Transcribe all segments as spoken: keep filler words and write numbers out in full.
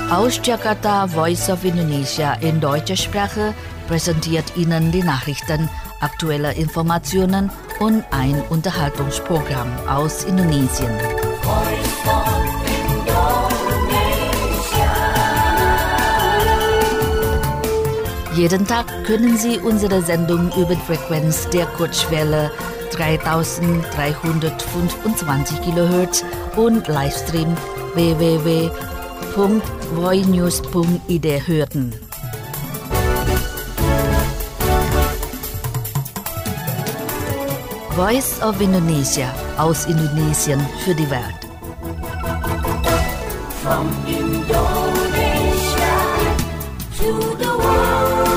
Aus Jakarta, Voice of Indonesia in deutscher Sprache präsentiert Ihnen die Nachrichten, aktuelle Informationen und ein Unterhaltungsprogramm aus Indonesien. Jeden Tag können Sie unsere Sendung über die Frequenz der Kurzwelle dreitausenddreihundertfünfundzwanzig Kilohertz und Livestream w w w punkt voinews punkt i d hören. Voice of Indonesia aus Indonesien für die Welt. From Indonesia to the world.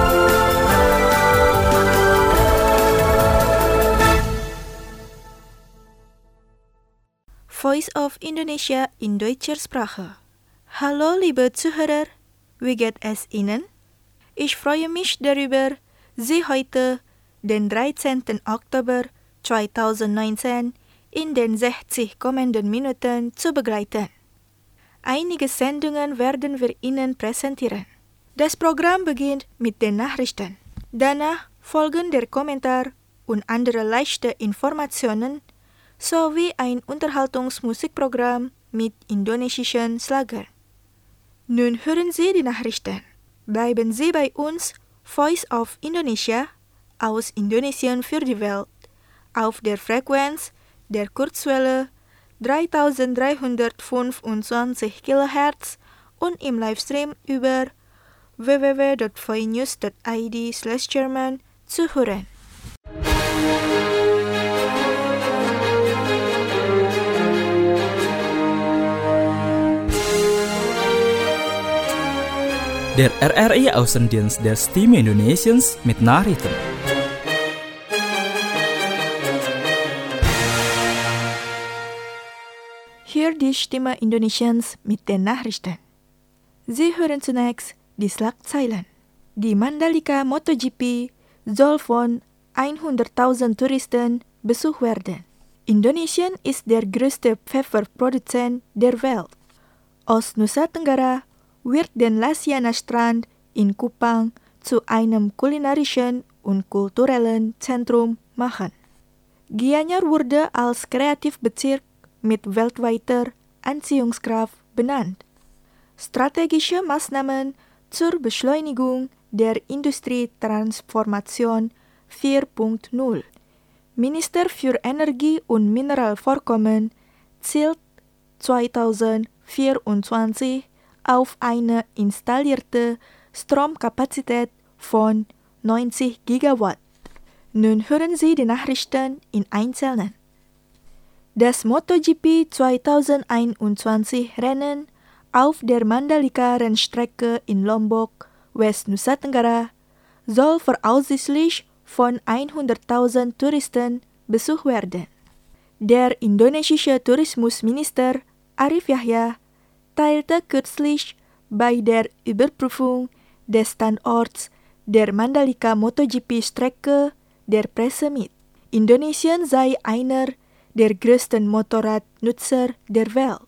Voice of Indonesia in deutscher Sprache. Hallo liebe Zuhörer, wie geht es Ihnen? Ich freue mich darüber, Sie heute, den dreizehnten Oktober zweitausendneunzehn, in den sechzig kommenden Minuten zu begleiten. Einige Sendungen werden wir Ihnen präsentieren. Das Programm beginnt mit den Nachrichten. Danach folgen der Kommentar und andere leichte Informationen sowie ein Unterhaltungsmusikprogramm mit indonesischen Schlager. Nun hören Sie die Nachrichten. Bleiben Sie bei uns, Voice of Indonesia, aus Indonesien für die Welt, auf der Frequenz der Kurzwelle dreitausenddreihundertfünfundzwanzig Kilohertz und im Livestream über w w w punkt voinews punkt i d slash German zu hören. Der R R I-Außendienst der Stimme Indonesiens mit Nachrichten. Hier die Stimme Indonesiens mit den Nachrichten. Sie hören zunächst die Schlagzeilen. Die Mandalika MotoGP soll von hunderttausend Touristen besucht werden. Indonesien ist der größte Pfefferproduzent der Welt. Aus Nusa Tenggara wird den Lasiana Strand in Kupang zu einem kulinarischen und kulturellen Zentrum machen. Gianyar wurde als Kreativbezirk mit weltweiter Anziehungskraft benannt. Strategische Maßnahmen zur Beschleunigung der Industrietransformation vier Punkt null. Minister für Energie und Mineralvorkommen zielt zweitausendvierundzwanzig auf eine installierte Stromkapazität von neunzig Gigawatt. Nun hören Sie die Nachrichten in Einzelnen. Das MotoGP zweitausendeinundzwanzig Rennen auf der Mandalika-Rennstrecke in Lombok, West Nusa Tenggara, soll voraussichtlich von hunderttausend Touristen besucht werden. Der indonesische Tourismusminister Arif Yahya teilte kürzlich bei der Überprüfung des Standorts der Mandalika MotoGP-Strecke der Presse mit. Indonesien sei einer der größten Motorradnutzer der Welt.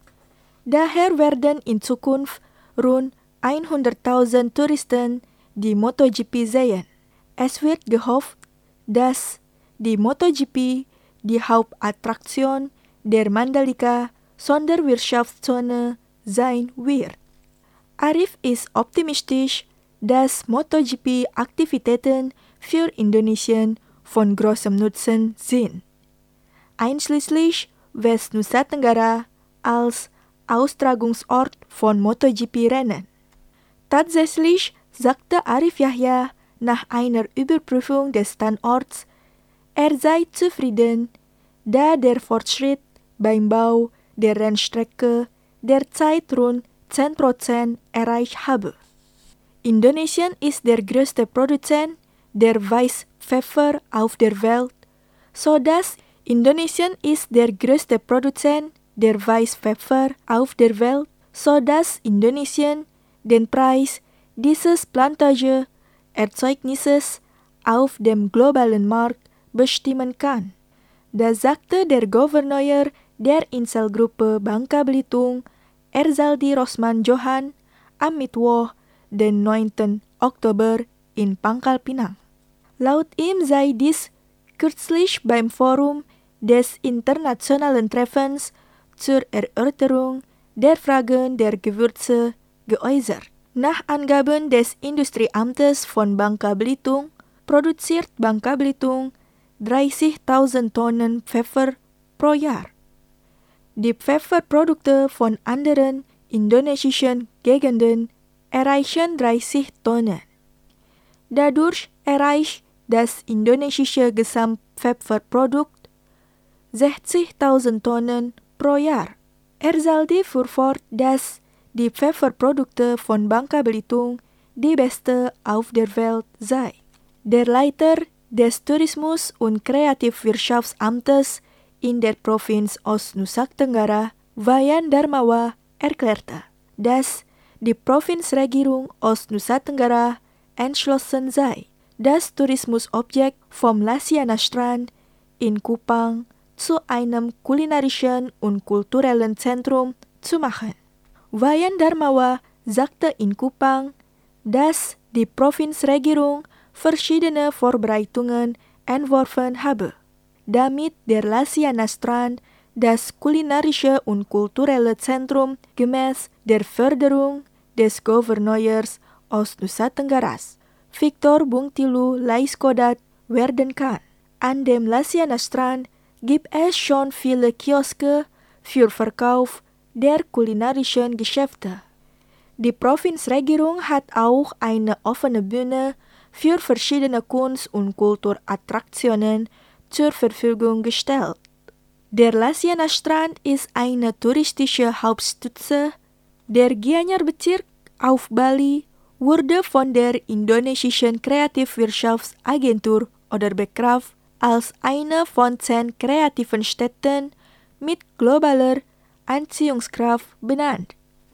Daher werden in Zukunft rund hunderttausend Touristen die MotoGP sehen. Es wird gehofft, dass die MotoGP die Hauptattraktion der Mandalika Sonderwirtschaftszone sein wird. Arif ist optimistisch, dass MotoGP-Aktivitäten für Indonesien von großem Nutzen sind, einschließlich West Nusa Tenggara als Austragungsort von MotoGP-Rennen. Tatsächlich sagte Arif Yahya nach einer Überprüfung des Standorts, er sei zufrieden, da der Fortschritt beim Bau der Rennstrecke derzeit rund zehn Prozent erreicht habe. Indonesien ist der größte Produzent der Weißpfeffer auf der Welt, sodass Indonesien ist der größte Produzent der Weißpfeffer auf der Welt, sodass Indonesien den Preis dieses Plantageerzeugnisses auf dem globalen Markt bestimmen kann. Das sagte der Gouverneur der Inselgruppe Bangka Belitung, Erzaldi Rosman Johan am Mittwoch, den neunten Oktober in Pangkal Pinang. Laut ihm sei dies kürzlich beim Forum des Internationalen Treffens zur Erörterung der Fragen der Gewürze geäußert. Nach Angaben des Industrieamtes von Bangka Belitung produziert Bangka Belitung dreißigtausend Tonnen Pfeffer pro Jahr. Die Pfefferprodukte von anderen indonesischen Gegenden erreichen dreißig Tonnen. Dadurch erreicht das indonesische Gesamtpfefferprodukt sechzigtausend Tonnen pro Jahr. Erzaldi fuhr fort, dass die Pfefferprodukte von Bangka Belitung die beste auf der Welt sei. Der Leiter des Tourismus- und Kreativwirtschaftsamtes in der Provinz Ost-Nusa Tenggara, Wayan Darmawa, erklärte, dass die Provinzregierung Ost-Nusa Tenggara entschlossen sei, das Tourismusobjekt vom Lasiana Strand in Kupang zu einem kulinarischen und kulturellen Zentrum zu machen. Wayan Darmawa sagte in Kupang, dass die Provinzregierung verschiedene Vorbereitungen entworfen habe, damit der Lasiana Strand das kulinarische und kulturelle Zentrum gemäß der Förderung des Gouverneurs Ost-Nusa Tenggaras, Victor Bungtilu Laiskodat, werden kann. An dem Lasiana Strand gibt es schon viele Kioske für Verkauf der kulinarischen Geschäfte. Die Provinzregierung hat auch eine offene Bühne für verschiedene Kunst- und Kulturattraktionen zur Verfügung gestellt. Der Lasiana Strand ist eine touristische Hauptstütze. Der Gianyar-Bezirk auf Bali wurde von der indonesischen Kreativwirtschaftsagentur oder Bekraf als eine von zehn kreativen Städten mit globaler Anziehungskraft benannt.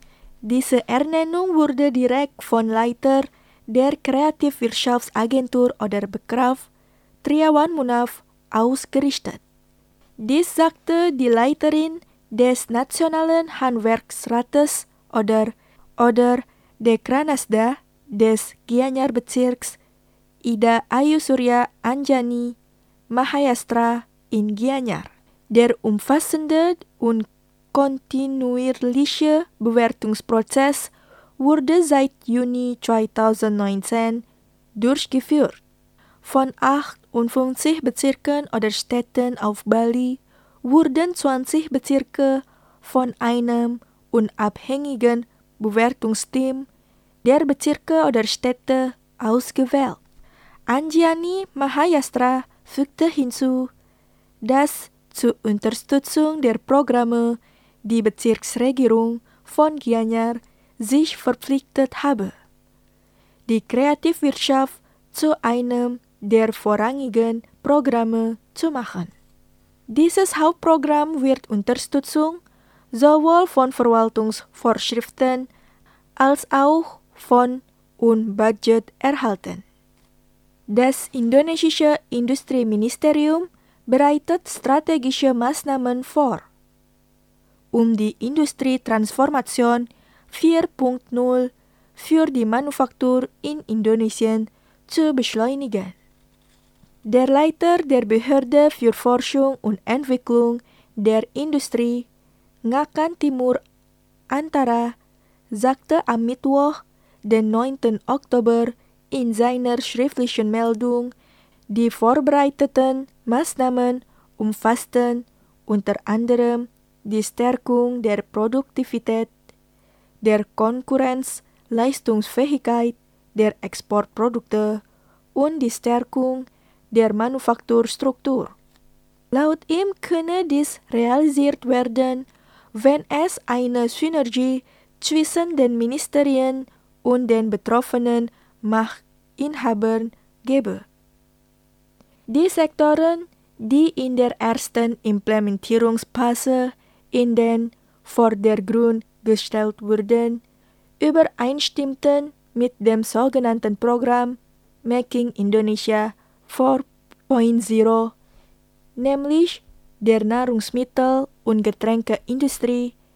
Diese Ernennung wurde direkt von Leiter der Kreativwirtschaftsagentur oder Bekraf, Triawan Munaf, ausgerichtet. Dies sagte die Leiterin des Nationalen Handwerksrates oder, oder Dekranasda des Gianyar-Bezirks, Ida Ayu Surya Anjani Mahayastra in Gianyar. Der umfassende und kontinuierliche Bewertungsprozess wurde seit Juni zweitausendneunzehn durchgeführt. Von achtundfünfzig Bezirken oder Städten auf Bali wurden zwanzig Bezirke von einem unabhängigen Bewertungsteam der Bezirke oder Städte ausgewählt. Anjani Mahayastra fügte hinzu, dass zur Unterstützung der Programme die Bezirksregierung von Gianyar sich verpflichtet habe, die Kreativwirtschaft zu einem der vorrangigen Programme zu machen. Dieses Hauptprogramm wird Unterstützung sowohl von Verwaltungsvorschriften als auch von Unbudget erhalten. Das indonesische Industrieministerium bereitet strategische Maßnahmen vor, um die Industrietransformation vier Punkt null für die Manufaktur in Indonesien zu beschleunigen. Der Leiter der Behörde für Forschung und Entwicklung der Industrie, Ngakan Timur Antara, sagte am Mittwoch, den neunten Oktober, in seiner schriftlichen Meldung, die vorbereiteten Maßnahmen umfassten unter anderem die Stärkung der Produktivität, der Konkurrenzleistungsfähigkeit der Exportprodukte und die Stärkung der Manufakturstruktur. Laut ihm könne dies realisiert werden, wenn es eine Synergie zwischen den Ministerien und den betroffenen Machtinhabern gäbe. Die Sektoren, die in der ersten Implementierungsphase in den Vordergrund gestellt wurden, übereinstimmten mit dem sogenannten Programm Making Indonesia vier Punkt null, nämlich der Nahrungsmittel- und Getränkeindustrie,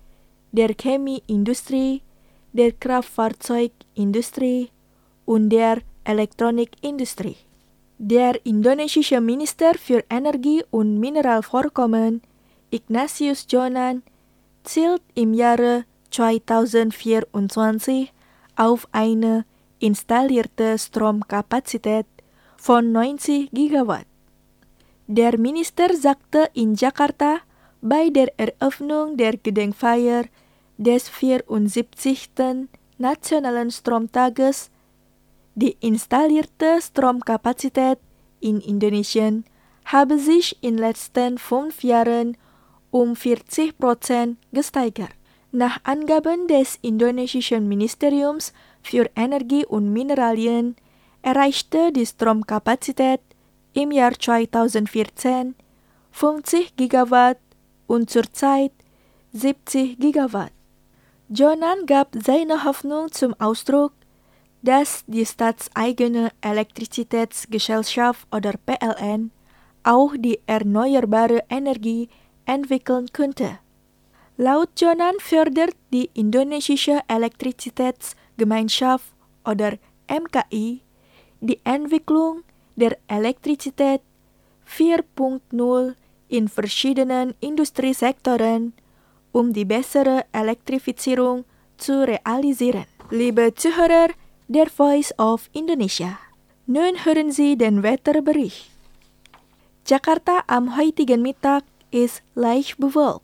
der Chemieindustrie, der Kraftfahrzeugindustrie und der Elektronikindustrie. Der indonesische Minister für Energie und Mineralvorkommen, Ignatius Jonan, zielt im Jahre zweitausendvierundzwanzig auf eine installierte Stromkapazität von neunzig Gigawatt. Der Minister sagte in Jakarta bei der Eröffnung der Gedenkfeier des vierundsiebzigsten Nationalen Stromtages, die installierte Stromkapazität in Indonesien habe sich in den letzten fünf Jahren um vierzig Prozent gesteigert. Nach Angaben des indonesischen Ministeriums für Energie und Mineralien erreichte die Stromkapazität im Jahr zweitausendvierzehn fünfzig Gigawatt und zurzeit siebzig Gigawatt. Jonan gab seine Hoffnung zum Ausdruck, dass die staatseigene Elektrizitätsgesellschaft oder P L N auch die erneuerbare Energie entwickeln könnte. Laut Jonan fördert die indonesische Elektrizitätsgemeinschaft oder M K I die Entwicklung der Elektrizität vier Punkt null in verschiedenen Industriesektoren, um die bessere Elektrifizierung zu realisieren. Liebe Zuhörer der Voice of Indonesia, nun hören Sie den Wetterbericht. Jakarta am heutigen Mittag ist leicht bewölkt.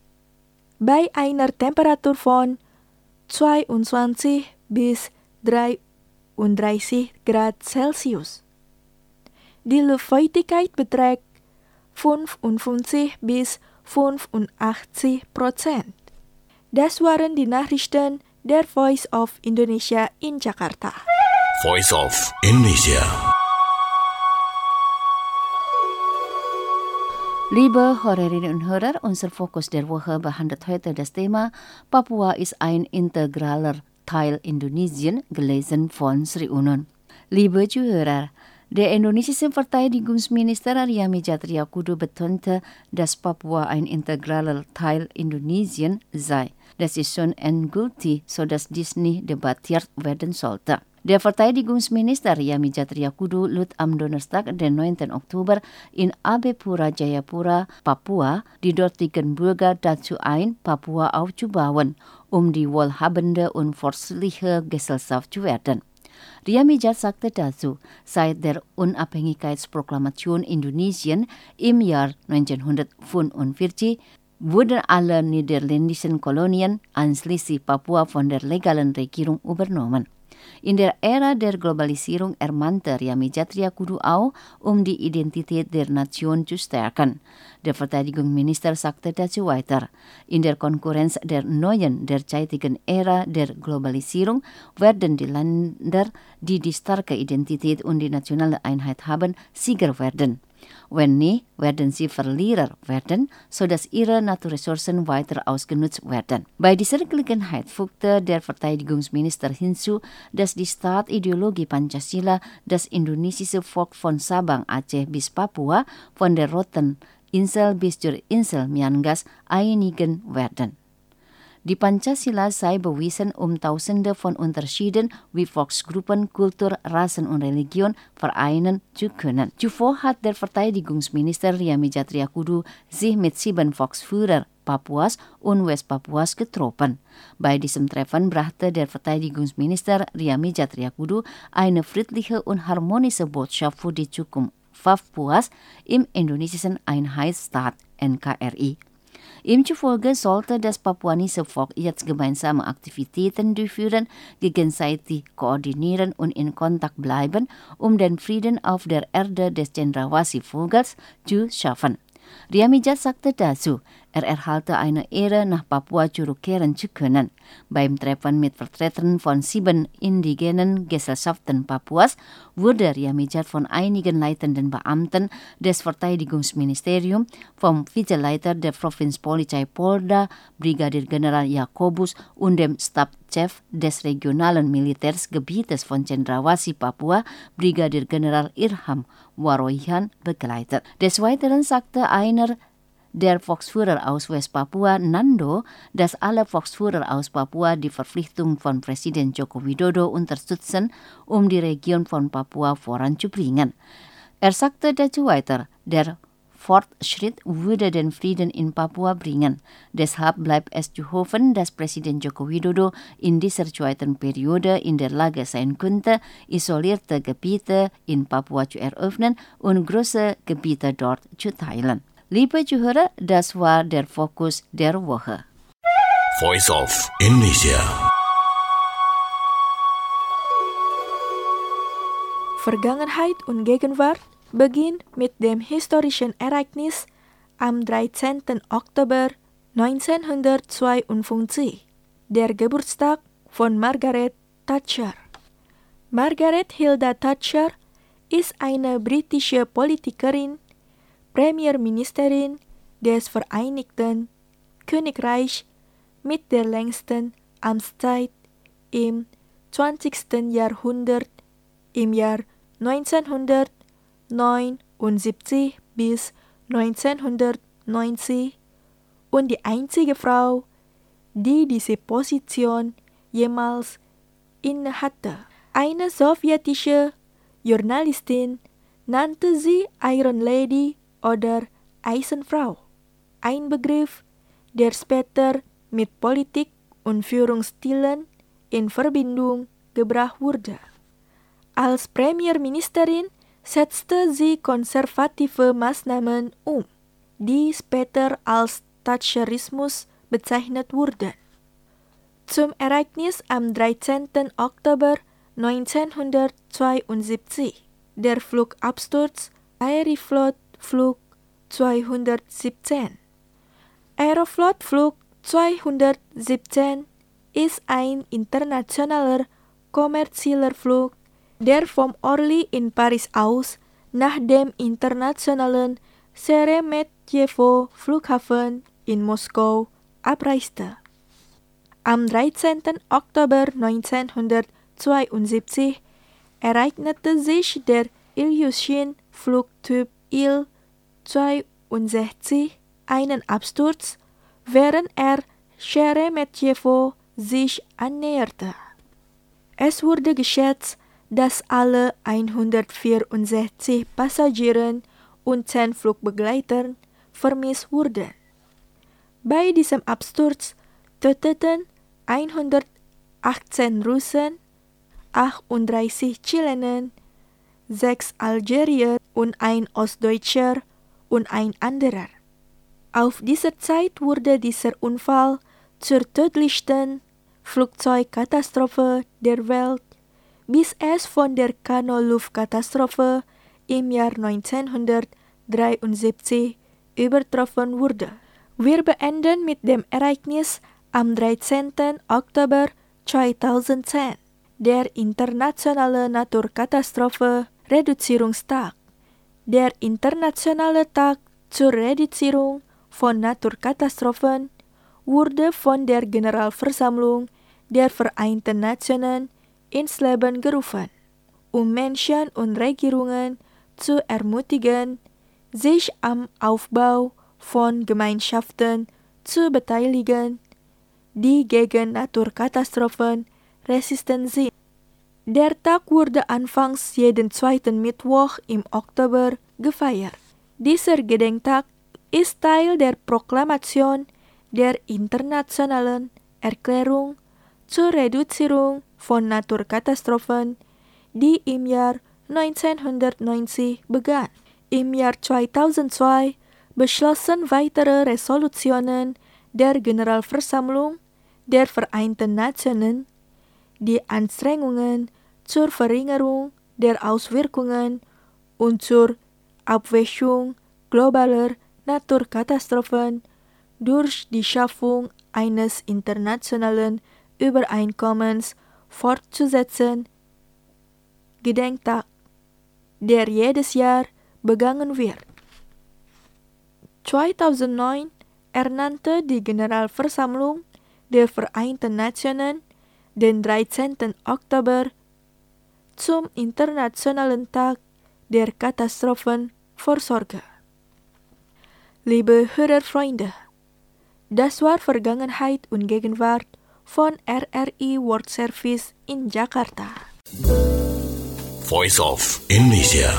Bei einer Temperatur von zweiundzwanzig bis dreiunddreißig Grad Celsius. Die Luftfeuchtigkeit beträgt fünfundfünfzig bis fünfundachtzig Prozent. Das waren die Nachrichten der Voice of Indonesia in Jakarta. Voice of Indonesia. Liebe Hörerinnen und Hörer, unser Fokus der Woche behandelt heute das Thema Papua ist ein integraler Teil Indonesien, gelesen von Sri Unon. Liebe Zuhörer, der indonesische Verteidigungsminister Riamijat Riyakudu betonte, dass Papua ein integraler Teil Indonesien sei. Das ist schon endgültig, sodass dies nicht debattiert werden sollte. Der Verteidigungsminister Riamijat Riyakudu lud am Donnerstag, den neunten Oktober, in Abepura, Jayapura, Papua, die dortigen Bürger dazu ein, Papua aufzubauen, um die wohlhabende und fortschrittliche Gesellschaft zu werden. Riamijat sagte dazu, seit der Unabhängigkeitsproklamation Indonesien im Jahr neunzehnhundertfünfundvierzig wurden alle niederländischen Kolonien einschließlich Papua von der legalen Regierung übernommen. In der Ära der Globalisierung ermahnte Riamijat Riyakudu auch, um die Identität der Nation zu stärken. Der Verteidigungsminister sagte dazu weiter, in der Konkurrenz der neuen, derzeitigen Ära der Globalisierung werden die Länder, die die starke Identität und die nationale Einheit haben, Sieger werden. Wenn nicht, werden sie Verlierer werden, sodass ihre Naturressourcen weiter ausgenutzt werden. Bei dieser Gelegenheit fügte der Verteidigungsminister hinzu, dass die Staatideologie Pancasila das indonesische Volk von Sabang, Aceh bis Papua, von der Roten Insel bis zur Insel Miangas einigen werden. Die Pancasila sei bewiesen, um Tausende von Unterschieden wie Volksgruppen, Kultur, Rassen und Religion vereinen zu können. Zuvor hat der Verteidigungsminister Riamijat Riyakudu sich mit sieben Volksführern Papuas und Westpapuas getroffen. Bei diesem Treffen brachte der Verteidigungsminister Riamijat Riyakudu eine friedliche und harmonische Botschaft für die Zukunft Papuas im indonesischen Einheitsstaat N K R I. Ihm zufolge sollte das papuanische Volk jetzt gemeinsame Aktivitäten durchführen, gegenseitig koordinieren und in Kontakt bleiben, um den Frieden auf der Erde des Cendrawasih-Vogels zu schaffen. Riamijat sagte dazu, er erhalte eine Ehre, nach Papua zurückkehren zu können. Beim Treffen mit Vertretern von sieben indigenen Gesellschaften Papuas wurde Riamijat von einigen leitenden Beamten des Verteidigungsministeriums, vom Vizeleiter der Provinzpolizei Polda, Brigadier General Jakobus und dem Stabschef des regionalen Militärsgebietes von Cendrawasih, Papua, Brigadier General Irham Waroihan, begleitet. Des Weiteren sagte einer Der Volksführer aus West-Papua, Nando, dass alle Volksführer aus Papua die Verpflichtung von Präsident Joko Widodo unterstützen, um die Region von Papua voranzubringen. Er sagte dazu weiter, der Fortschritt würde den Frieden in Papua bringen. Deshalb bleibt es zu hoffen, dass Präsident Joko Widodo in dieser zweiten Periode in der Lage sein könnte, isolierte Gebiete in Papua zu eröffnen und große Gebiete dort zu teilen. Liebe Zuhörer, das war der Fokus der Woche. Voice of Indonesia. Vergangenheit und Gegenwart beginnt mit dem historischen Ereignis am dreizehnten Oktober neunzehnhundertzweiundfünfzig, der Geburtstag von Margaret Thatcher. Margaret Hilda Thatcher ist eine britische Politikerin, Premierministerin des Vereinigten Königreichs mit der längsten Amtszeit im zwanzigsten Jahrhundert im Jahr neunzehnhundertneunundsiebzig bis neunzehnhundertneunzig und die einzige Frau, die diese Position jemals innehatte. Eine sowjetische Journalistin nannte sie Iron Lady oder Eisenfrau, ein Begriff, der später mit Politik und Führungsstilen in Verbindung gebracht wurde. Als Premierministerin setzte sie konservative Maßnahmen um, die später als Thatcherismus bezeichnet wurden. Zum Ereignis am dreizehnten Oktober neunzehnhundertzweiundsiebzig, der Flugabsturz Aeroflot Flug zweihundertsiebzehn. Aeroflot Flug zweihundertsiebzehn ist ein internationaler kommerzieller Flug, der vom Orly in Paris aus nach dem internationalen Sheremetyevo Flughafen in Moskau abreiste. Am dreizehnten Oktober neunzehnhundertzweiundsiebzig ereignete sich der Ilyushin-Flugtyp Il zweiundsechzig einen Absturz, während er Sheremetyevo sich annäherte. Es wurde geschätzt, dass alle hundertvierundsechzig Passagieren und zehn Flugbegleiter vermisst wurden. Bei diesem Absturz töteten hundertachtzehn Russen, achtunddreißig Chilenen, sechs Algerier und ein Ostdeutscher und ein anderer. Auf dieser Zeit wurde dieser Unfall zur tödlichsten Flugzeugkatastrophe der Welt, bis es von der Kano-Luftkatastrophe im Jahr neunzehnhundertdreiundsiebzig übertroffen wurde. Wir beenden mit dem Ereignis am dreizehnten Oktober zweitausendzehn, der internationale Naturkatastrophe-Reduzierungstag. Der internationale Tag zur Reduzierung von Naturkatastrophen wurde von der Generalversammlung der Vereinten Nationen ins Leben gerufen, um Menschen und Regierungen zu ermutigen, sich am Aufbau von Gemeinschaften zu beteiligen, die gegen Naturkatastrophen resistent sind. Der Tag wurde anfangs jeden zweiten Mittwoch im Oktober gefeiert. Dieser Gedenktag ist Teil der Proklamation der Internationalen Erklärung zur Reduzierung von Naturkatastrophen, die im Jahr neunzehnhundertneunzig begann. Im Jahr zweitausendzwei beschlossen weitere Resolutionen der Generalversammlung der Vereinten Nationen die Anstrengungen zur Verringerung der Auswirkungen und zur Abwächung globaler Naturkatastrophen durch die Schaffung eines internationalen Übereinkommens fortzusetzen. Gedenktag, der jedes Jahr begangen wird. zweitausendneun ernannte die Generalversammlung der Vereinten Nationen den dreizehnten Oktober zum Internationalen Tag der Katastrophenvorsorge. Liebe Hörerfreunde, das war Vergangenheit und Gegenwart von R R I World Service in Jakarta. Voice of Indonesia.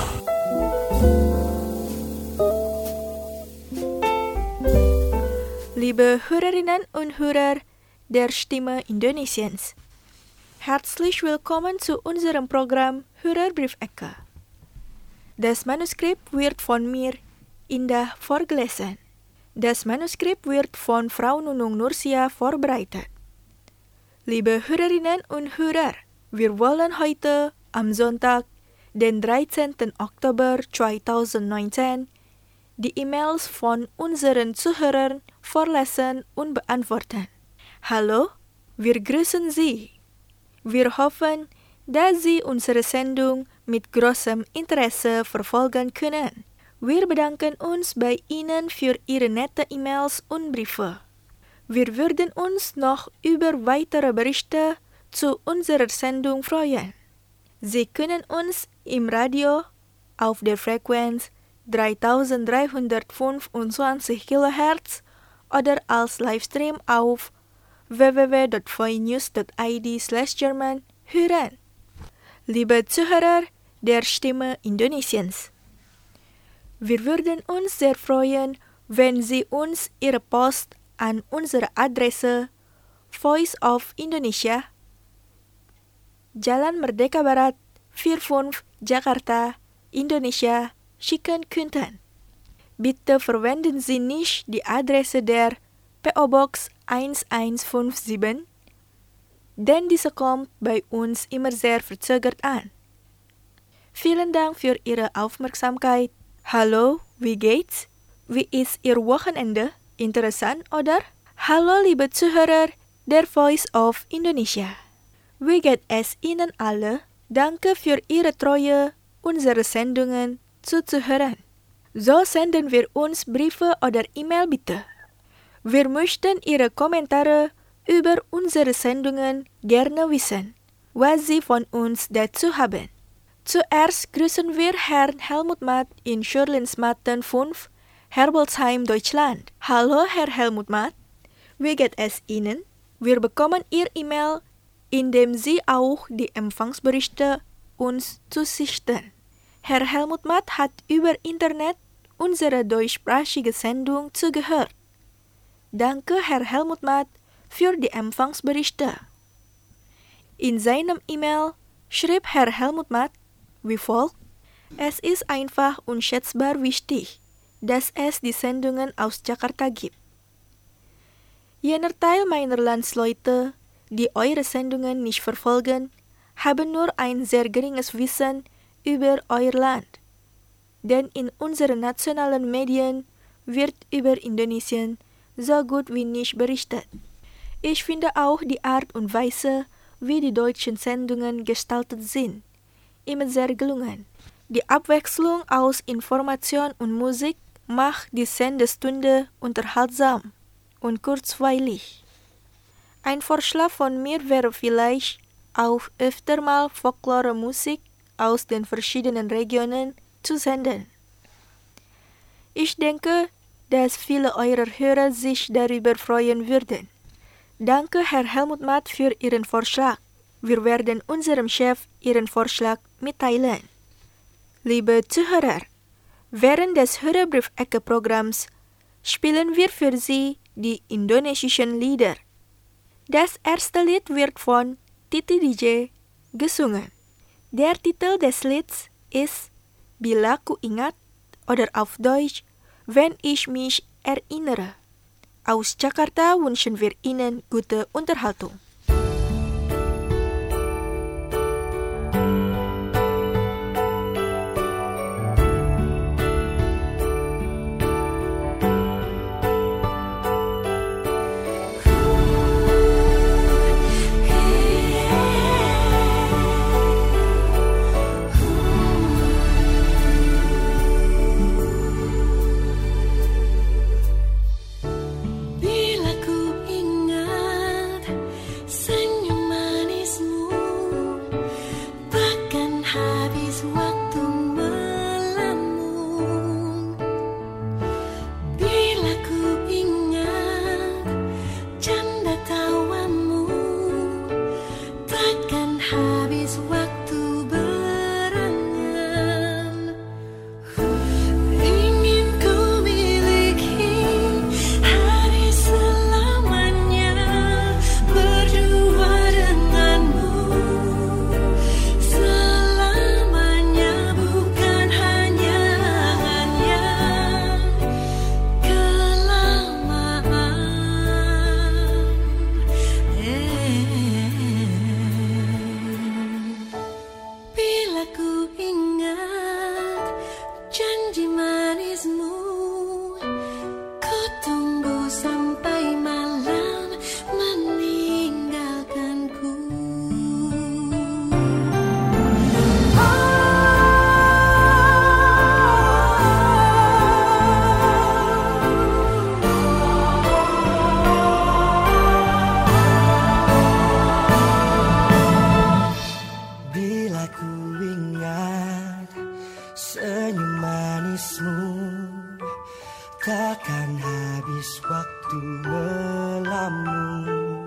Liebe Hörerinnen und Hörer der Stimme Indonesiens, herzlich willkommen zu unserem Programm Hörerbriefecke. Das Manuskript wird von mir, Indah, vorgelesen. Das Manuskript wird von Frau Nunung Nursia vorbereitet. Liebe Hörerinnen und Hörer, wir wollen heute am Sonntag, den dreizehnten Oktober zweitausendneunzehn, die E-Mails von unseren Zuhörern vorlesen und beantworten. Hallo, wir grüßen Sie. Wir hoffen, dass Sie unsere Sendung mit großem Interesse verfolgen können. Wir bedanken uns bei Ihnen für Ihre nette E-Mails und Briefe. Wir würden uns noch über weitere Berichte zu unserer Sendung freuen. Sie können uns im Radio auf der Frequenz dreitausenddreihundertfünfundzwanzig Kilohertz oder als Livestream auf w w w dot voinews dot i d slash German hören. Liebe Zuhörer der Stimme Indonesiens, wir würden uns sehr freuen, wenn Sie uns Ihre Post an unsere Adresse Voice of Indonesia, Jalan Merdeka Barat vierundvierzig, Jakarta, Indonesia, schicken könnten. Bitte verwenden Sie nicht die Adresse der P O Box elfhundertsiebenundfünfzig, denn diese kommt bei uns immer sehr verzögert an. Vielen Dank für Ihre Aufmerksamkeit. Hallo, wie geht's? Wie ist Ihr Wochenende? Interessant, oder? Hallo, liebe Zuhörer der Voice of Indonesia. Wie geht es Ihnen alle? Danke für Ihre Treue, unsere Sendungen zuzuhören. So senden wir uns Briefe oder E-Mail bitte. Wir möchten Ihre Kommentare über unsere Sendungen gerne wissen, was Sie von uns dazu haben. Zuerst grüßen wir Herrn Helmut Matt in Schürlinsmatten fünf, Herbolzheim, Deutschland. Hallo, Herr Helmut Matt. Wie geht es Ihnen? Wir bekommen Ihr E-Mail, indem Sie auch die Empfangsberichte uns zusichten. Herr Helmut Matt hat über Internet unsere deutschsprachige Sendung zugehört. Danke, Herr Helmut Matt, für die Empfangsberichte. In seinem E-Mail schrieb Herr Helmut Matt wie folgt: Es ist einfach unschätzbar wichtig, dass es die Sendungen aus Jakarta gibt. Jener Teil meiner Landsleute, die eure Sendungen nicht verfolgen, haben nur ein sehr geringes Wissen über euer Land. Denn in unseren nationalen Medien wird über Indonesien so gut wie nicht berichtet. Ich finde auch die Art und Weise, wie die deutschen Sendungen gestaltet sind, immer sehr gelungen. Die Abwechslung aus Information und Musik macht die Sendestunde unterhaltsam und kurzweilig. Ein Vorschlag von mir wäre vielleicht, auch öfter mal Folklore-Musik aus den verschiedenen Regionen zu senden. Ich denke, dass viele eurer Hörer sich darüber freuen würden. Danke, Herr Helmut Matt, für Ihren Vorschlag. Wir werden unserem Chef Ihren Vorschlag mitteilen. Liebe Zuhörer, während des Hörerbriefecke-Programms spielen wir für Sie die indonesischen Lieder. Das erste Lied wird von Titi D J gesungen. Der Titel des Lieds ist Bila Ku Ingat oder auf Deutsch Wenn ich mich erinnere. Aus Jakarta wünschen wir Ihnen gute Unterhaltung. habis waktu melamun.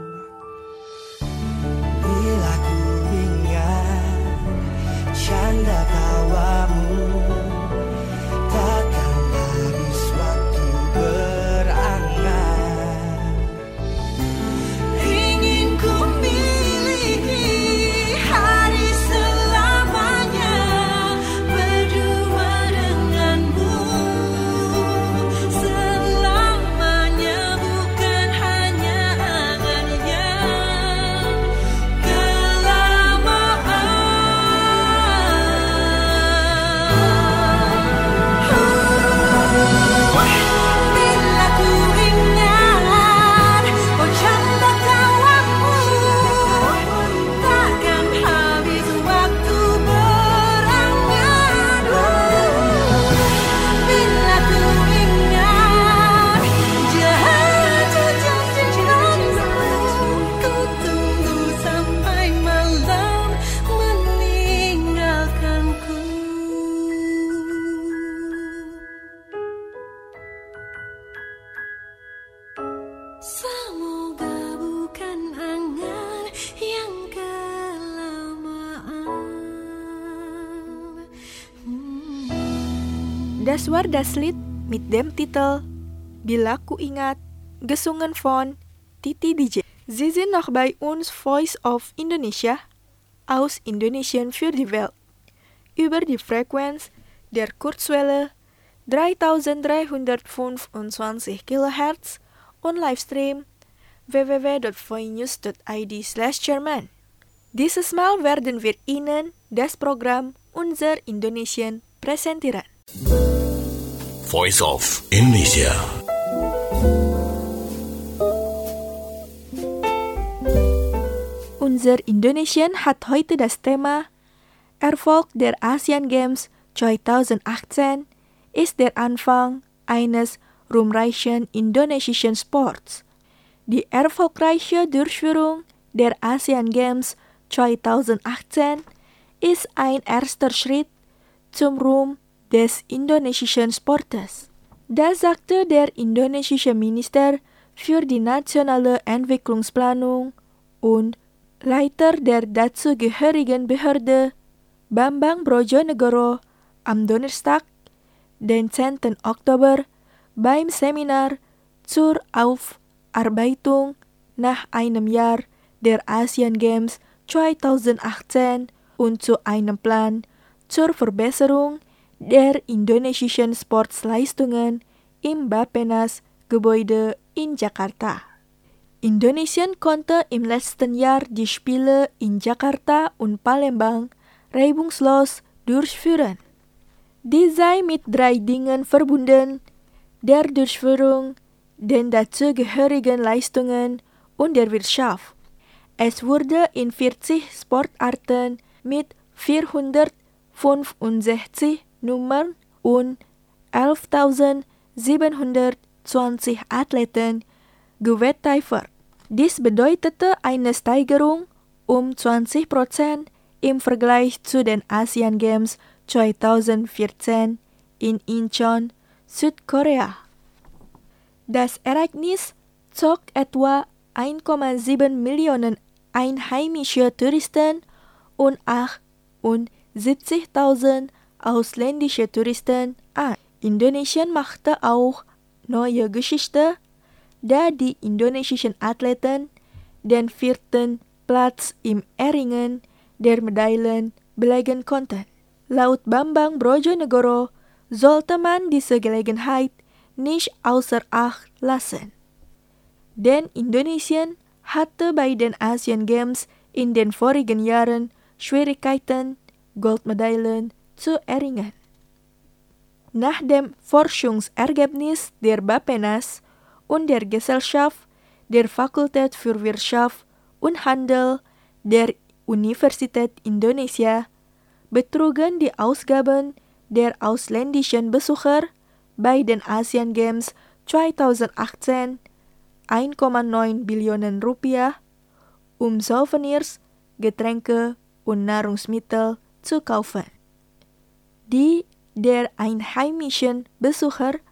Bila ku ingat canda tawamu, takkan habis waktu berangan. Ingin ku miliki hari selamanya berdua denganmu. Selamanya bukan hanya angan yang bila ku ingat oh canda tawamu, takkan habis waktu berangan. Bila ku ingat jatuh janjimu, ku tunggu sampai malam meninggalkanku. Semoga bukan angan yang kelamaan. Hmm. Das war das Lied mit dem Titel Bila Ku Ingat, gesungen von Titi D J. Sie sind noch bei uns Voice of Indonesia aus Indonesien für die Welt über die Frequenz der Kurzwelle dreitausenddreihundertfünfundzwanzig Kilohertz und Livestream w w w dot voinews dot i d slash German. Dieses Mal werden wir Ihnen das Programm Unser Indonesien präsentieren. Voice of Indonesia. Unser Indonesien hat heute das Thema Erfolg der Asian Games zweitausendachtzehn ist der Anfang eines ruhmreichen indonesischen Sports. Die erfolgreiche Durchführung der Asian Games zweitausendachtzehn ist ein erster Schritt zum Ruhm des indonesischen Sportes. Das sagte der indonesische Minister für die nationale Entwicklungsplanung und Leiter der dazugehörigen Behörde Bambang Brojonegoro am Donnerstag, den zehnten Oktober, beim Seminar zur Aufarbeitung nach einem Jahr der Asian Games zweitausendachtzehn und zu einem Plan zur Verbesserung der indonesischen Sportsleistungen im Bappenas-Gebäude in Jakarta. Indonesien konnte im letzten Jahr die Spiele in Jakarta und Palembang reibungslos durchführen. Die sei mit drei Dingen verbunden: der Durchführung, den dazugehörigen Leistungen und der Wirtschaft. Es wurde in vierzig Sportarten mit vierhundertfünfundsechzig Nummern und elftausendsiebenhundertzwanzig Athleten gewetteifert. Dies bedeutete eine Steigerung um zwanzig Prozent im Vergleich zu den Asian Games zweitausendvierzehn in Incheon, Südkorea. Das Ereignis zog etwa eins Komma sieben Millionen einheimische Touristen und achtundsiebzigtausend ausländische Touristen an. Indonesien machte auch neue Geschichte, da die indonesischen Athleten den vierten Platz im Erringen der Medaillen belegen konnten. Laut Bambang Brojonegoro sollte man diese Gelegenheit nicht außer Acht lassen. Denn Indonesien hatte bei den Asian Games in den vorigen Jahren Schwierigkeiten, Goldmedaillen zu erringen. Nach dem Forschungsergebnis der Bappenas und der Gesellschaft der Fakultät für Wirtschaft und Handel der Universität Indonesia betrugen die Ausgaben der ausländischen Besucher bei den Asian Games zweitausendachtzehn eins Komma neun Billionen Rupiah, um Souvenirs, Getränke und Nahrungsmittel zu kaufen. Die der einheimischen Besucher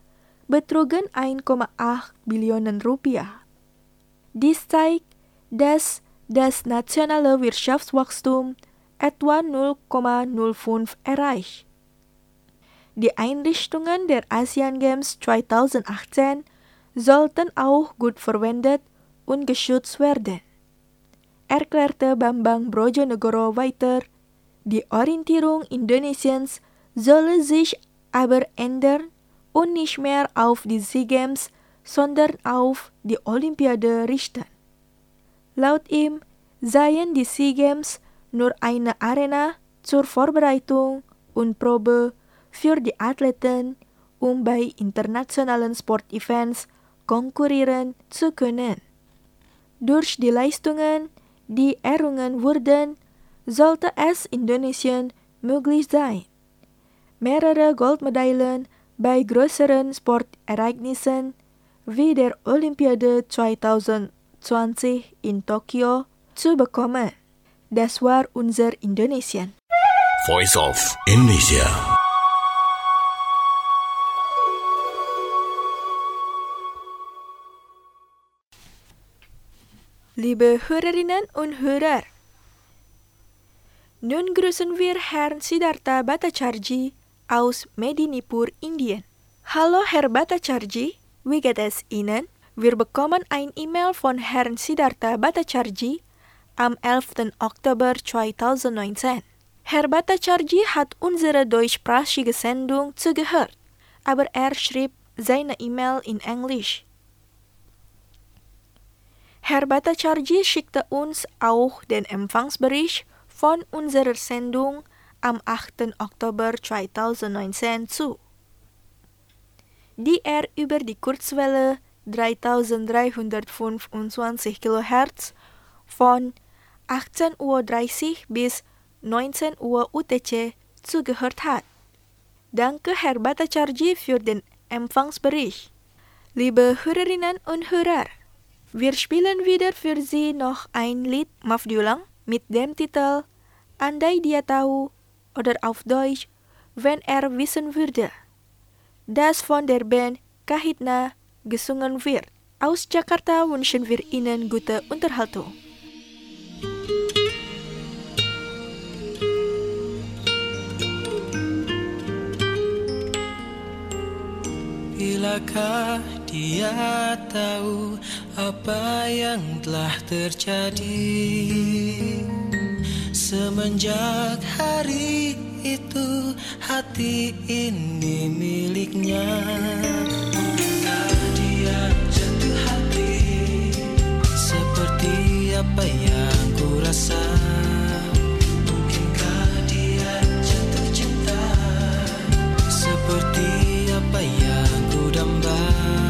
betrogen ein Komma acht Billionen Rupiah. Dies zeigt, dass das nationale Wirtschaftswachstum etwa null Komma null fünf erreicht. Die Einrichtungen der Asian Games zwanzig achtzehn sollten auch gut verwendet und geschützt werden, erklärte Bambang Brojonegoro weiter. Die Orientierung Indonesiens solle sich aber ändern und nicht mehr auf die SEA Games, sondern auf die Olympiade richten. Laut ihm seien die SEA Games nur eine Arena zur Vorbereitung und Probe für die Athleten, um bei internationalen Sportevents konkurrieren zu können. Durch die Leistungen, die errungen wurden, sollte es Indonesien möglich sein, mehrere Goldmedaillen bei größeren Sportereignissen wie der Olympiade zwanzig zwanzig in Tokio zu bekommen. Das war unser Indonesien. Voice of Indonesia. Liebe Hörerinnen und Hörer, nun grüßen wir Herrn Siddhartha Bhattacharjee aus Medinipur, Indien. Hallo Herr Bhattacharjee, wie geht es Ihnen? Wir bekommen ein E-Mail von Herrn Siddhartha Bhattacharjee am elften Oktober zweitausendneunzehn. Herr Bhattacharjee hat unsere deutschsprachige Sendung zugehört, aber er schrieb seine E-Mail in Englisch. Herr Bhattacharjee schickte uns auch den Empfangsbericht von unserer Sendung am achten Oktober zweitausendneunzehn zu, die er über die Kurzwelle dreitausenddreihundertfünfundzwanzig Kilohertz von achtzehn Uhr dreißig bis neunzehn Uhr U T C zugehört hat. Danke Herr Bhattacharjee für den Empfangsbericht. Liebe Hörerinnen und Hörer, wir spielen wieder für Sie noch ein Lied, maaf diulang, mit dem Titel Andai Dia Tahu oder auf Deutsch Wenn er wissen würde, das von der Band Kahitna gesungen wird. Aus Jakarta wünschen wir Ihnen gute Unterhaltung. Bilakah dia tahu apa yang telah terjadi semenjak hari itu hati ini miliknya. Mungkinkah dia jatuh hati seperti apa yang ku rasa? Mungkinkah dia jatuh cinta seperti apa yang ku damba?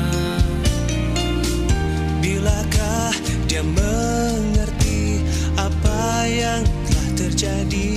Bilakah dia mengerti apa yang telah terjadi?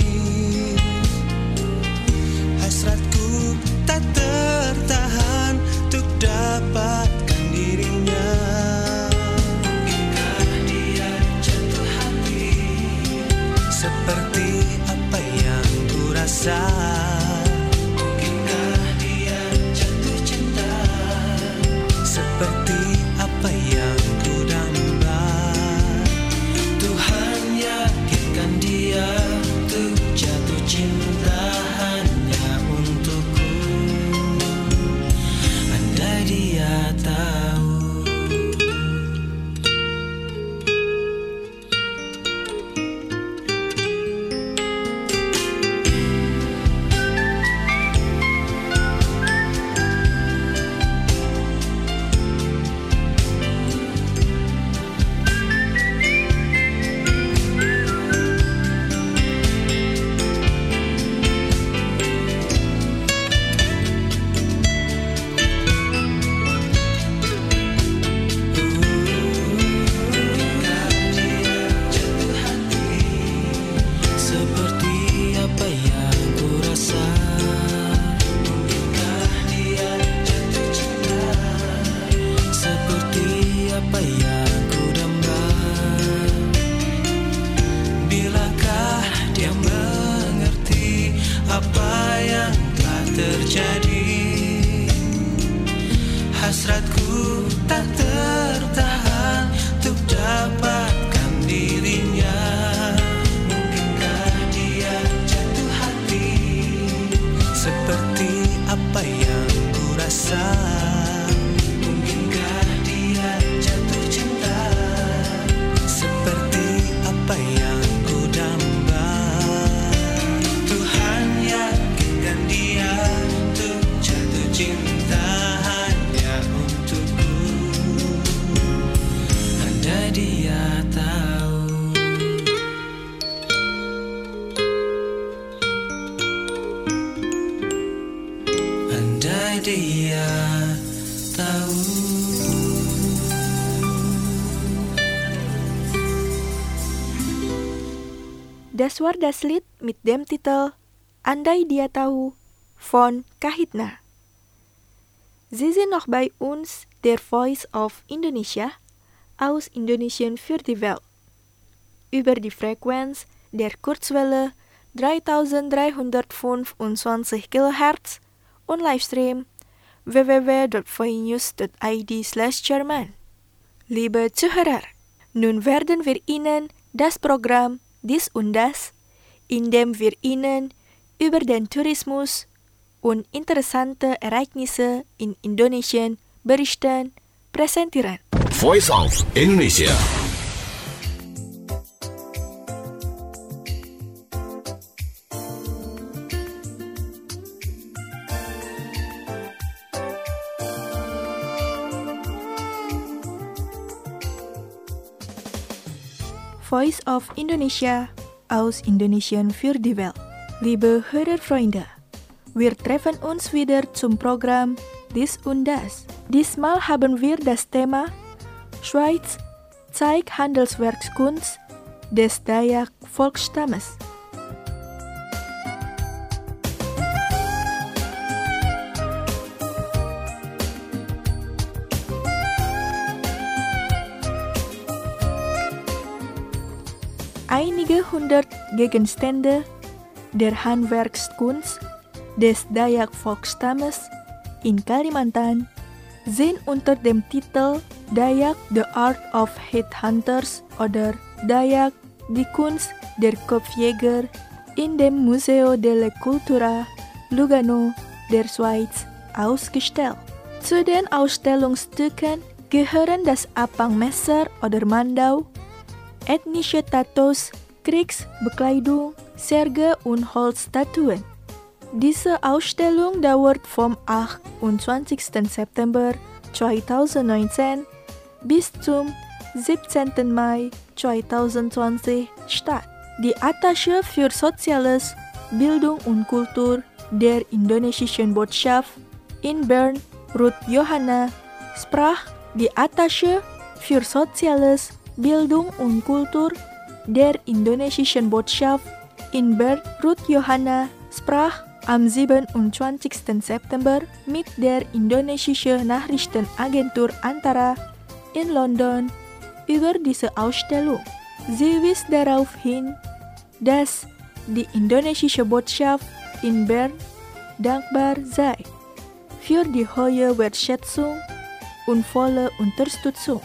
Hasratku tak tertahan untuk dapatkan dirinya. Mungkinkah dia jatuh hati seperti apa yang ku rasa? Mungkinkah dia jatuh cinta seperti apa yang ku damba? dia tahu, andai dia tahu. Das war das Lied mit dem Titel Andai Dia Tahu von Kahitna. Sie sind noch bei uns, der Voice of Indonesia, aus Indonesien für die Welt. Über die Frequenz der Kurzwelle dreitausenddreihundertfünfundzwanzig Kilohertz und Livestream w w w dot voinews dot i d slash German. Liebe Zuhörer, nun werden wir Ihnen das Programm Dies und Das, in dem wir Ihnen über den Tourismus und interessante Ereignisse in Indonesien berichten, präsentieren. Voice of Indonesia. Voice of Indonesia aus Indonesien für die Welt. Liebe Hörerfreunde, wir treffen uns wieder zum Programm Dies und Das. Diesmal haben wir das Thema Schweiz zeigt Handelswerkskunst des Dayak Volksstammes. Einige hundert Gegenstände der Handwerkskunst des Dayak Volksstammes in Kalimantan sind unter dem Titel Dayak The Art of Headhunters oder Dayak die Kunst der Kopfjäger in dem Museo della Cultura Lugano der Schweiz ausgestellt. Zu den Ausstellungsstücken gehören das Apangmesser oder Mandau, ethnische Tattoos, Kriegsbekleidung, Särge und Holzstatuen. Diese Ausstellung dauert vom achtundzwanzigsten September zweitausendneunzehn bis zum siebzehnten Mai zweitausendzwanzig statt. Die Attaché für Soziales, Bildung und Kultur der indonesischen Botschaft in Bern, Ruth Johanna, sprach die Attaché für Soziales, Bildung und Kultur der indonesischen Botschaft in Bern, Ruth Johanna, sprach am siebenundzwanzigsten September mit der indonesischen Nachrichtenagentur Antara in London über diese Ausstellung. Sie wies darauf hin, dass die indonesische Botschaft in Bern dankbar sei für die hohe Wertschätzung und volle Unterstützung,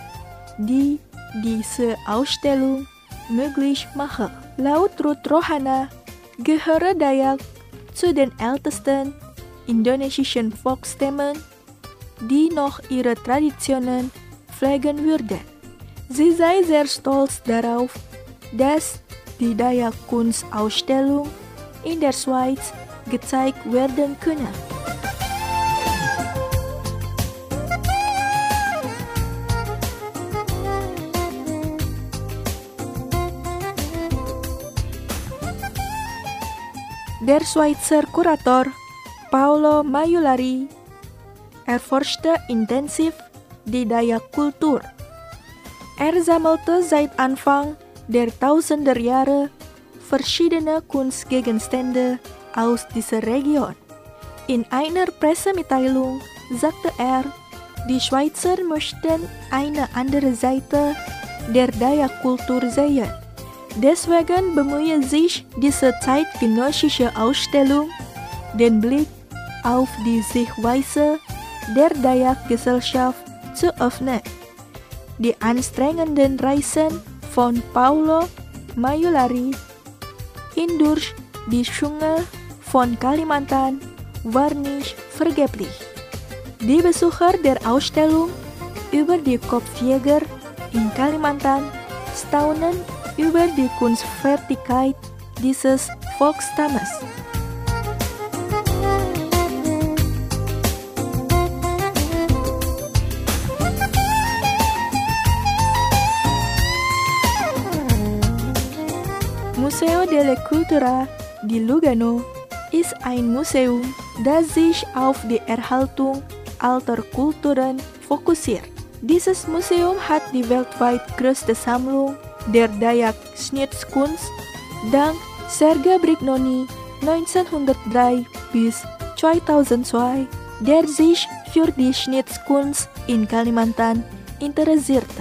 die diese Ausstellung möglich mache. Laut Ruth Johanna gehöre Dayak zu den ältesten indonesischen Volksstämmen, die noch ihre Traditionen pflegen würden. Sie sei sehr stolz darauf, dass die Dayak-Kunstausstellung in der Schweiz gezeigt werden könne. Der Schweizer Kurator Paolo Maiolari erforschte intensiv die Dayak-Kultur. Er sammelte seit Anfang der Tausenderjahre verschiedene Kunstgegenstände aus dieser Region. In einer Pressemitteilung sagte er, die Schweizer möchten eine andere Seite der Dayak-Kultur sehen. Deswegen bemühe sich diese zeitgenössische Ausstellung, den Blick auf die Sichtweise der Dayak-Gesellschaft zu öffnen. Die anstrengenden Reisen von Paolo Maiolari hindurch die Dschungel von Kalimantan war nicht vergeblich. Die Besucher der Ausstellung über die Kopfjäger in Kalimantan staunen über die Kunstfertigkeit dieses Volksstammes. Museo della Cultura di Lugano ist ein Museum, das sich auf die Erhaltung alter Kulturen fokussiert. Dieses Museum hat die weltweit größte Sammlung der Dayak-Schnitzkunst dank Sergei Brignoni neunzehnhundertdrei bis zweitausendzwei, der sich für die Schnitzkunst in Kalimantan interessierte.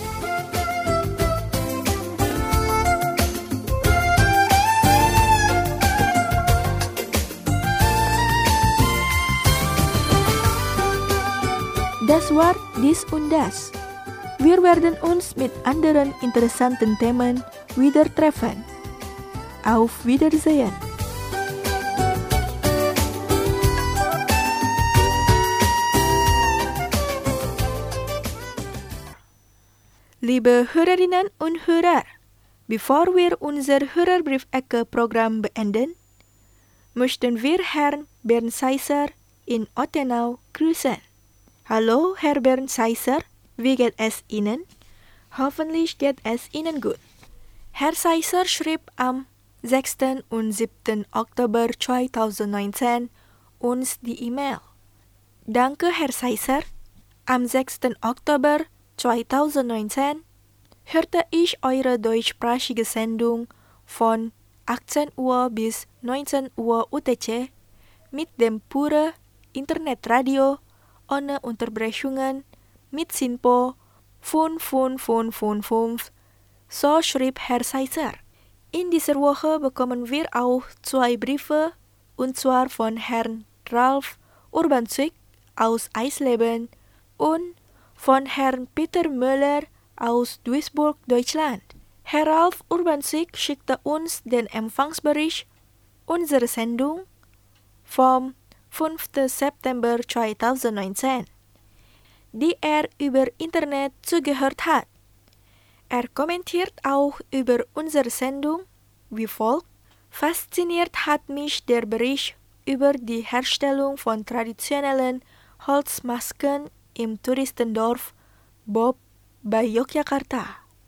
Das war dies und das. Wir werden uns mit anderen interessanten Themen wieder treffen. Auf Wiedersehen. Liebe Hörerinnen und Hörer, bevor wir unser Hörerbriefecke-Programm beenden, möchten wir Herrn Bernd Seisser in Ottenau grüßen. Hallo, Herr Bernd Seisser, wie geht es Ihnen? Hoffentlich geht es Ihnen gut. Herr Seisser schrieb am sechsten und siebten Oktober zweitausendneunzehn uns die E-Mail. Danke, Herr Seisser. Am sechsten Oktober zweitausendneunzehn hörte ich eure deutschsprachige Sendung von achtzehn Uhr bis neunzehn Uhr U T C mit dem pure Internetradio ohne Unterbrechungen mit Sinpo fünf fünf fünf fünf fünf. So schrieb Herr Seisser. In dieser Woche bekommen wir auch zwei Briefe, und zwar von Herrn Ralf Urbanczyk aus Eisleben und von Herrn Peter Müller aus Duisburg, Deutschland. Herr Ralf Urbanczyk schickte uns den Empfangsbericht unserer Sendung vom fünften September zweitausendneunzehn, die er über Internet zugehört hat. Er kommentiert auch über unsere Sendung wie folgt: Fasziniert hat mich der Bericht über die Herstellung von traditionellen Holzmasken im Touristendorf Bob bei Yogyakarta.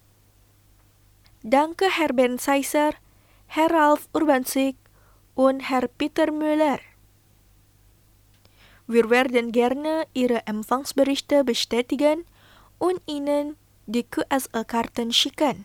Danke, Herr Bernd Seisser, Herr Ralf Urbanczyk und Herr Peter Müller. Wir werden gerne Ihre Empfangsberichte bestätigen und Ihnen die Q S L-Karten schicken.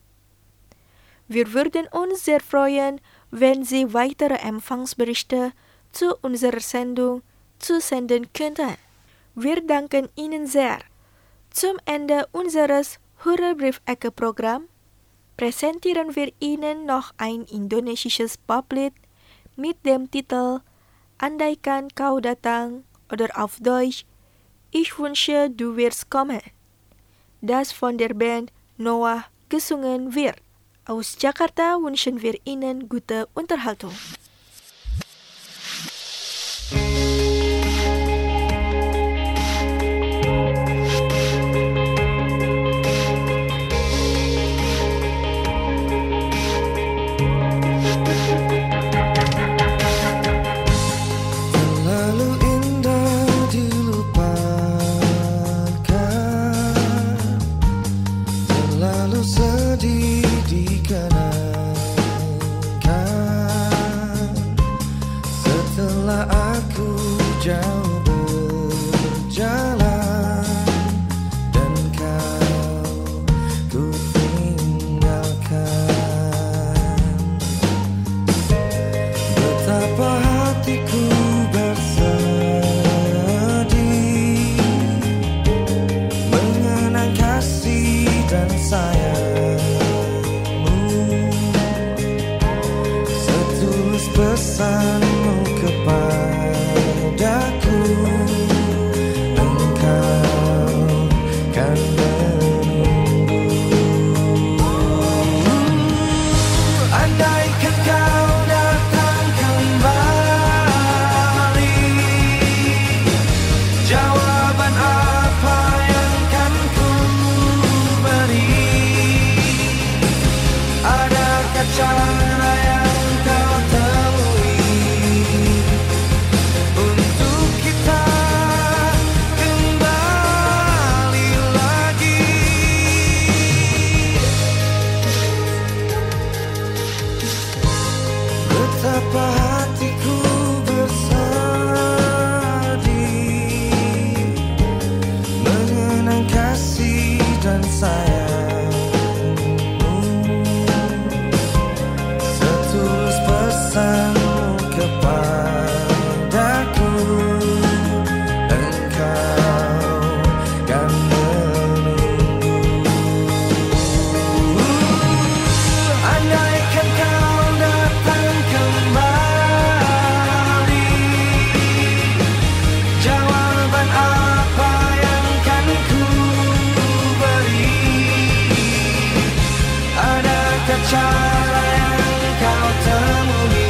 Wir würden uns sehr freuen, wenn Sie weitere Empfangsberichte zu unserer Sendung zusenden könnten. Wir danken Ihnen sehr. Zum Ende unseres Hörerbriefecke-Programms präsentieren wir Ihnen noch ein indonesisches Poplied mit dem Titel Andaikan kau datang oder auf Deutsch Ich wünsche, du wirst kommen, das von der Band Noah gesungen wird. Aus Jakarta wünschen wir Ihnen gute Unterhaltung. Jawaban apa yang kan ku beri? cara yang kau temui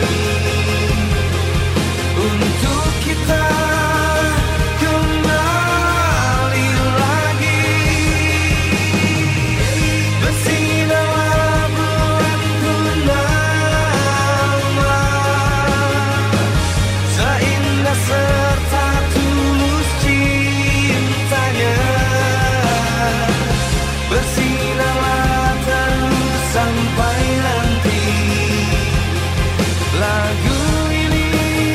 untuk kita kembali lagi. Bersinarlah bulan purnama, seindah serta tulus cintanya. Bersinarlah terus sampai nanti lagu ini.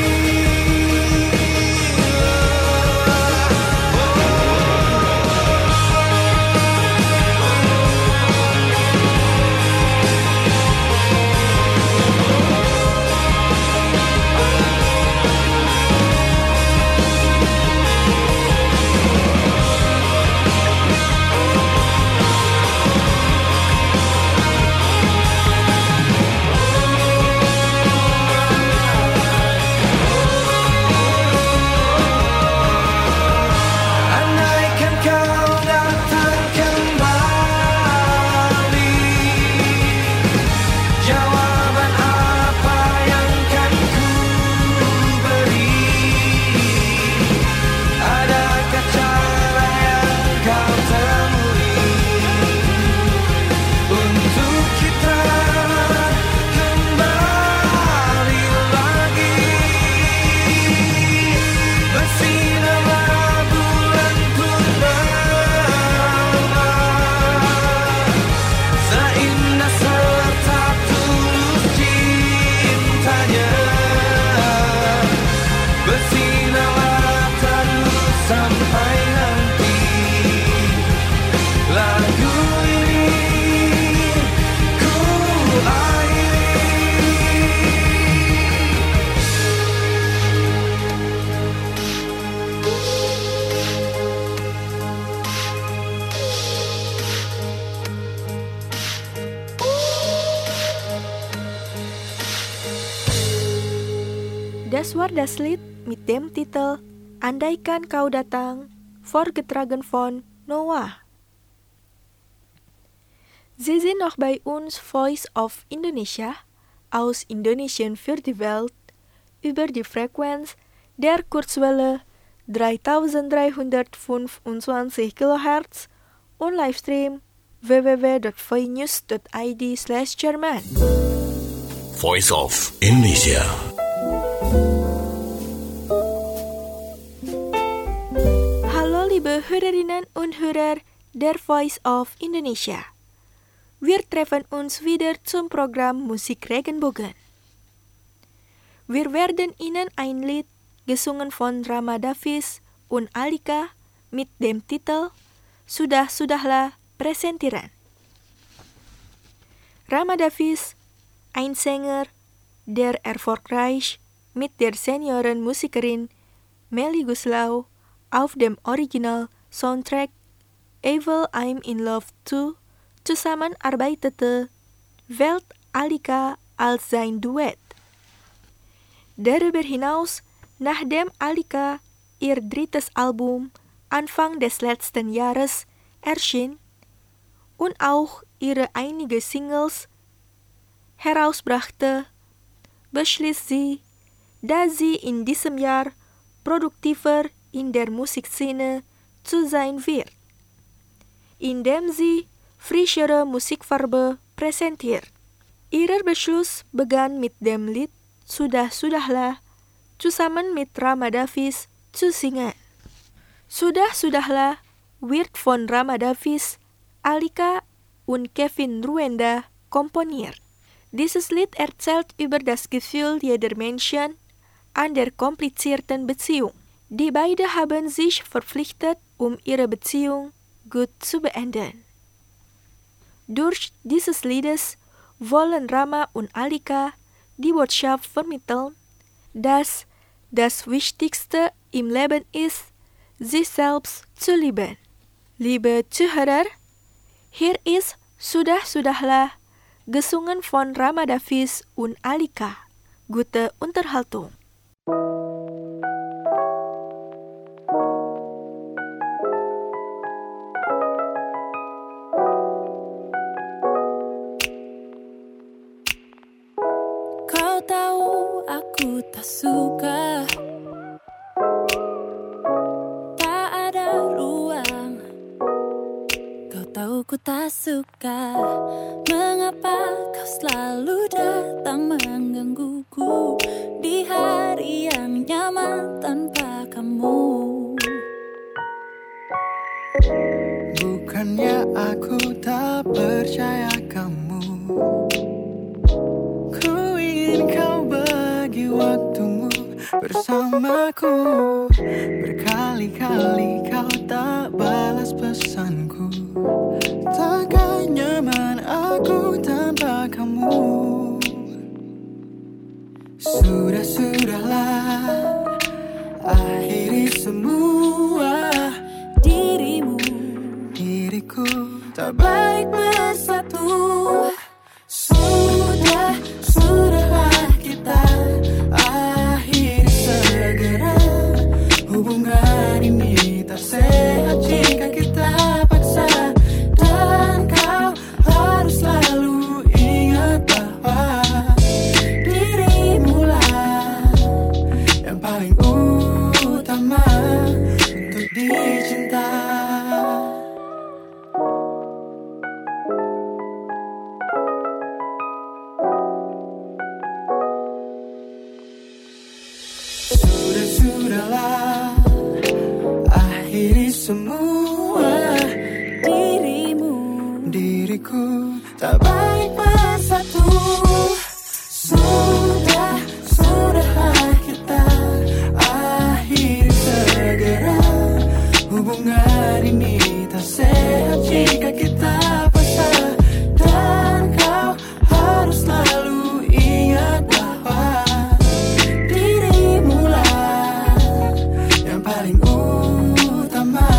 Andaikan kau datang kembali, jawaban apa yang kan ku beri? Adakah cara yang kau temui untuk kita kembali lagi? Bersinarlah bulan purnama, seindah serta tulus cintanya. Bersinarlah terus sampai nanti lagu ini ku akhiri. Das war das Lied mit dem Titel Andaikan Kau Datang, vorgetragen von Noah. Sie sind noch bei uns Voice of Indonesia aus Indonesien für die Welt über die Frequenz der Kurzwelle dreitausenddreihundertfünfundzwanzig Kilohertz und Livestream w w w dot voinews dot i d slash German. Voice of Indonesia. Hallo liebe Hörerinnen und Hörer der Voice of Indonesia. Wir treffen uns wieder zum Programm Musik Regenbogen. Wir werden Ihnen ein Lied, gesungen von Rama Davis und Alika, mit dem Titel Sudah Sudahlah präsentieren. Rama Davis, ein Sänger, der erfolgreich mit der Seniorenmusikerin Melly Guslau auf dem Original-Soundtrack Evil I'm in Love two zusammenarbeitete, wählt Alika als sein Duett. Darüber hinaus, nachdem Alika ihr drittes Album Anfang des letzten Jahres erschien und auch ihre einige Singles herausbrachte, beschließt sie, dass sie in diesem Jahr produktiver in der Musikszene zu sein wird, indem sie frischere Musikfarbe präsentiert. Ihr Beschluss begann mit dem Lied Sudah Sudahlah zusammen mit Rama Davis zu singen. Sudah Sudahlah wird von Rama Davis, Alika und Kevin Ruenda komponiert. Dieses Lied erzählt über das Gefühl jeder Menschen an der komplizierten Beziehung. Die beiden haben sich verpflichtet, um ihre Beziehung gut zu beenden. Durch dieses Liedes wollen Rama und Alika die Botschaft vermitteln, dass das Wichtigste im Leben ist, sich selbst zu lieben. Liebe Zuhörer, hier ist Sudah Sudahlah, gesungen von Rama Davis und Alika. Gute Unterhaltung. suka, tak ada ruang. Kau tahu ku tak suka, mengapa kau selalu datang menggangguku di hari yang nyaman tanpa kamu. Bukannya aku tak percaya kamu, ku ingin kau bagi waktumu bersamaku. Berkali-kali kau tak balas pesanku, takkan nyaman aku tanpa kamu. Sudah-sudahlah, akhiri semua. Dirimu, Diriku tak baik bersatu. Sudah, sudahlah kita akhiri segera. hubungan ini tak sehat jika kita paksa. Dan kau harus selalu ingat bahwa dirimulah yang paling utama untuk dicinta. Sudah-sudahlah, akhiri semua. Dirimu, Diriku tak baik bersatu. Sudah, sudahlah kita akhiri segera. Hubungan ini tak sehat jika kita paksa. Dan kau harus selalu ingat bahwa dirimulah yang paling utama.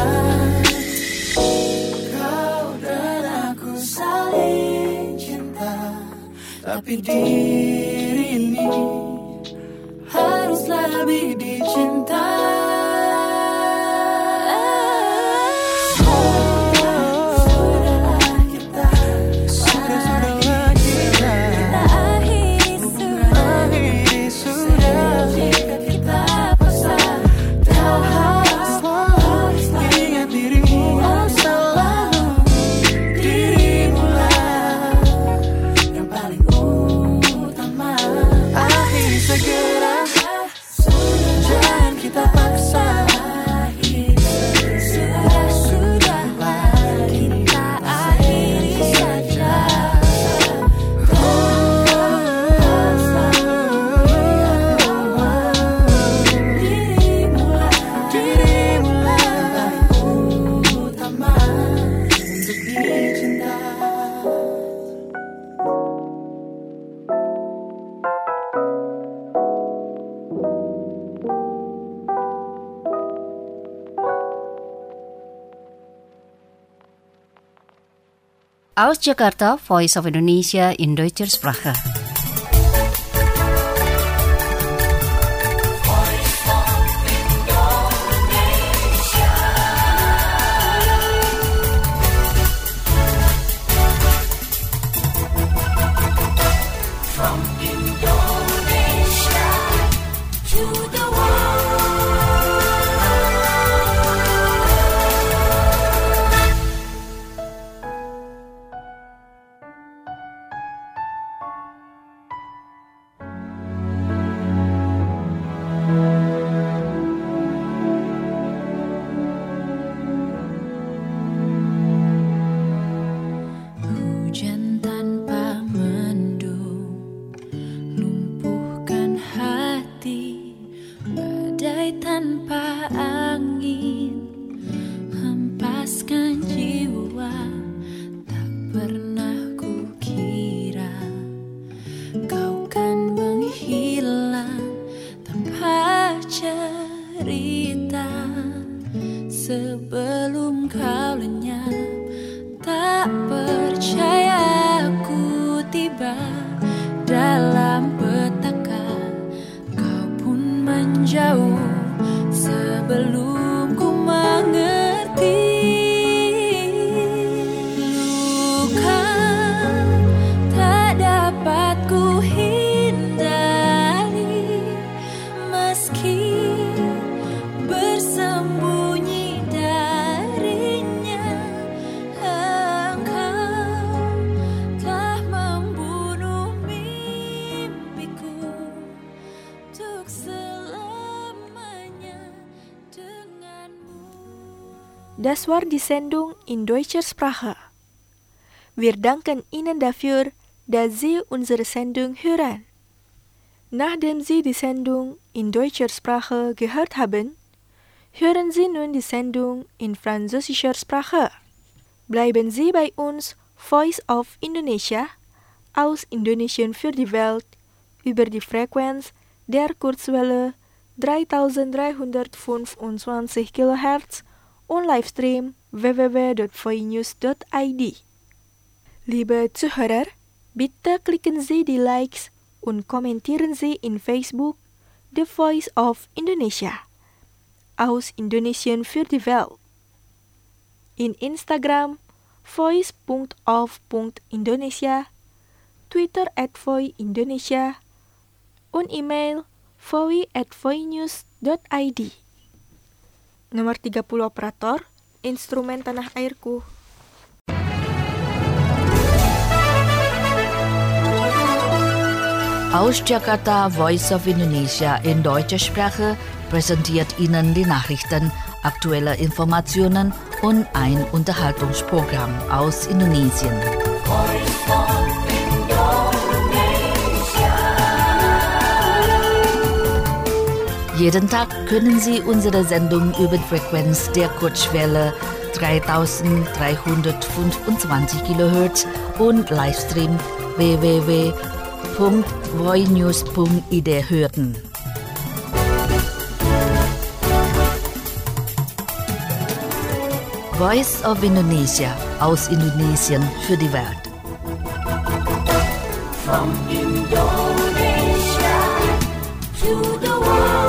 Kau dan aku saling cinta, tapi diri ini harus lebih dicinta. Sudahlah kita, sudah-sudahlah kita, kita akhiri sudah. akhiri sudah. Jika kita paksa, Kau harus ingat dirimu selalu. Dirimulah yang paling utama. Akhiri segera, jangan kita paksa. sudah, sudahlah kita akhiri saja. Dirimulah, Dirimulah yang paling utama untuk dicinta. Aus Jakarta, Voice of Indonesia in Deutscher Sprache. to the Hujan tanpa mendung lumpuhkan hati, badai tanpa angin hempaskan jiwa. Tak pernah kukira kau kan menghilang tanpa cerita. Sebelum kau lenyap, tak percaya aku tiba dalam petaka. Kau pun menjauh sebelum ku mengerti. Luka Das war die Sendung in deutscher Sprache. Wir danken Ihnen dafür, dass Sie unsere Sendung hören. Nachdem Sie die Sendung in deutscher Sprache gehört haben, hören Sie nun die Sendung in französischer Sprache. Bleiben Sie bei uns, Voice of Indonesia, aus Indonesien für die Welt, über die Frequenz der Kurzwelle dreitausenddreihundertfünfundzwanzig Kilohertz und Livestream w w w dot voinews dot i d. Liebe Zuhörer, bitte klicken Sie die Likes und kommentieren Sie in Facebook The Voice of Indonesia, aus Indonesien für die Welt. In Instagram voice dot of dot indonesia, Twitter at voi indonesia, und email voi at voinews dot i d. Nomor tiga puluh operator, instrumen tanah airku. Aus Jakarta, Voice of Indonesia in deutscher Sprache präsentiert Ihnen die Nachrichten, aktuelle Informationen und ein Unterhaltungsprogramm aus Indonesien. Jeden Tag können Sie unsere Sendung über die Frequenz der Kurzwelle dreitausenddreihundertfünfundzwanzig Kilohertz und Livestream w w w dot voinews dot i d hören. Voice of Indonesia, aus Indonesien für die Welt. From Indonesia to the world.